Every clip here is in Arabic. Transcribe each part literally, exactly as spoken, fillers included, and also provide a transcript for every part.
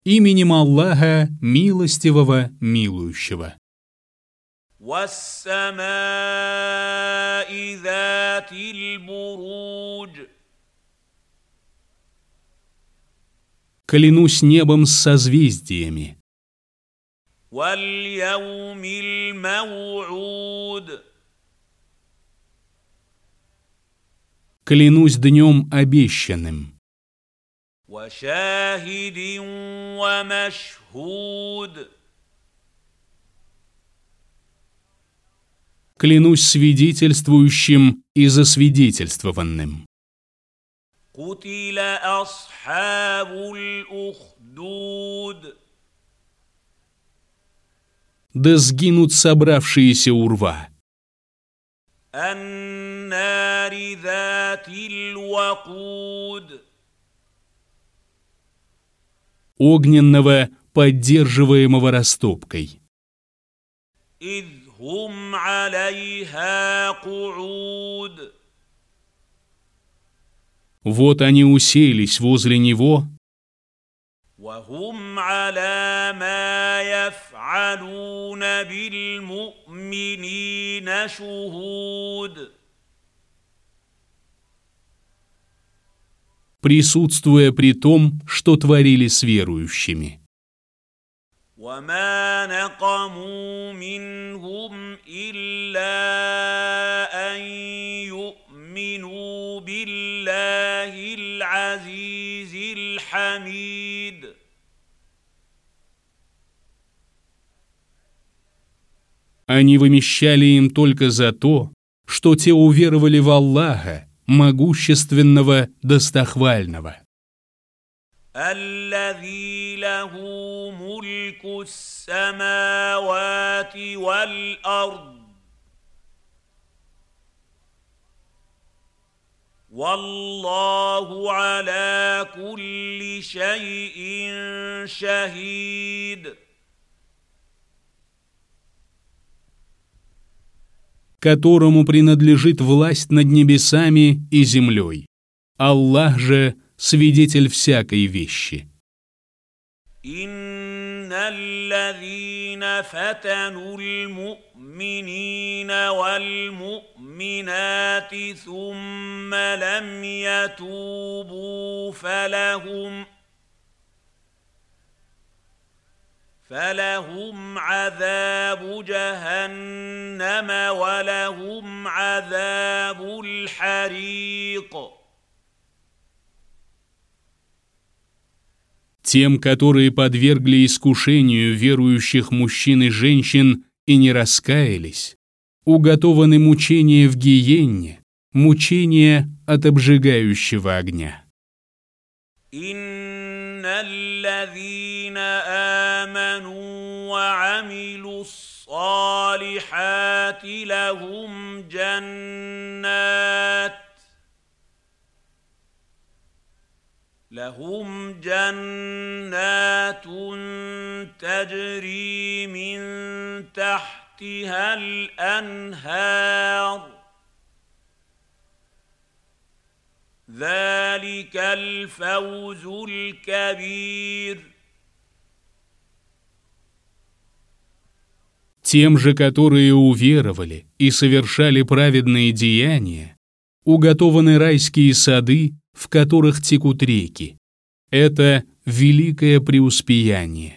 Именем Аллаха, милостивого, милующего. وَالسَّمَاءِ ذَاتِ الْبُرُوجِ. Клянусь небом с созвездиями. وَالْيَوْمِ الْمَوْعُودِ. Клянусь днем обещанным. وَشَاهِدٍ وَمَشْهُودٍ. Клянусь свидетельствующим и засвидетельствованным. قُتِلَ أَصْحَابُ الْأُخْدُودِ. Да сгинут собравшиеся у рва. النَّارِ ذَاتِ الْوَقُودِ. Огненного, поддерживаемого растопкой. إِذْ هُمْ عَلَيْهَا قُعُودٌ. Вот они уселись возле него. وَهُمْ عَلَى مَا يَفْعَلُونَ بِالْمُؤْمِنِينَ شُهُودٌ. Присутствуя при том, что творили с верующими. وَمَا نَقَمُوا مِنْهُمْ إِلَّا أَنْ يُؤْمِنُوا بِاللَّهِ الْعَزِيزِ الْحَمِيدِ. Они вымещали им только за то, что те уверовали в Аллаха, могущественного, достохвального. الذي له ملك السماوات والأرض والله على كل شيء شهيد. Которому принадлежит власть над небесами и землей. Аллах же свидетель всякой вещи. إن الذين فتنوا المؤمنين والمؤمنات ثم لم يتوبوا فلهم فلهم عذاب جهنم ولهم عذاب الحريق. Тем, которые подвергли искушению верующих мужчин и женщин и не раскаялись, уготованы мучения в гиенне, мучения от обжигающего огня. إن الذين آمنوا وعملوا الصالحات لهم جنات لهم جنات تجري من تحتها الأنهار ذلك الفوز الكبير. Тем же, которые уверовали и совершали праведные деяния, уготованы райские сады, в которых текут реки. Это великое преуспеяние.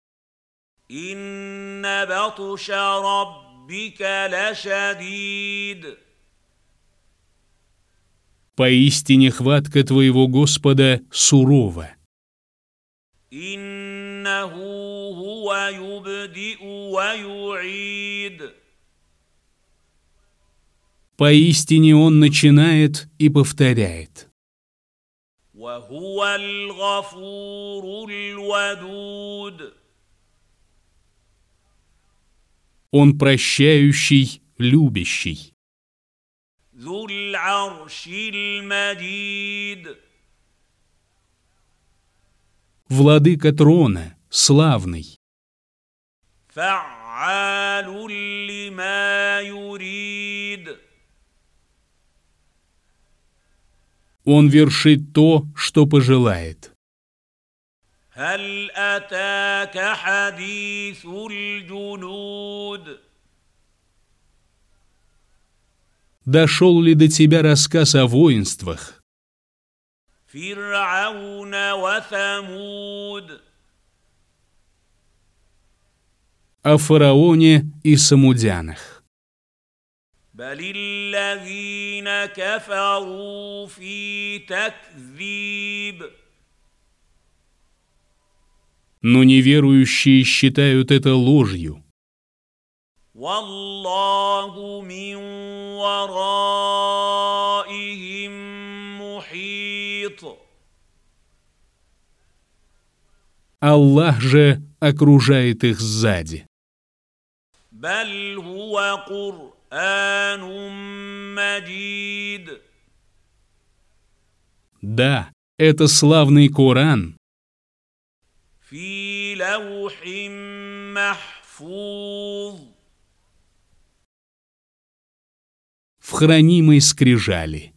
إن بطش ربك لشديد. Поистине хватка твоего Господа сурова. إنه هو يبدئ ويعيد. Поистине Он начинает и повторяет. وهو الغفور الودود. Он прощающий, любящий. ذو العرش المجيد. Владыка трона, славный. فعال لما يريد. Он вершит то, что пожелает. هل أتاك حديث الجنود Дошел ли до тебя рассказ о воинствах? فرعون وثمود О фараоне и самудянах. بل الذين كفروا في تكذيب Но неверующие считают это ложью. والله من ورائهم محيط Аллах же окружает их сзади. بل هو قرآن مجيد Да, это славный Коран في لوح محفوظ в хранимой скрижали.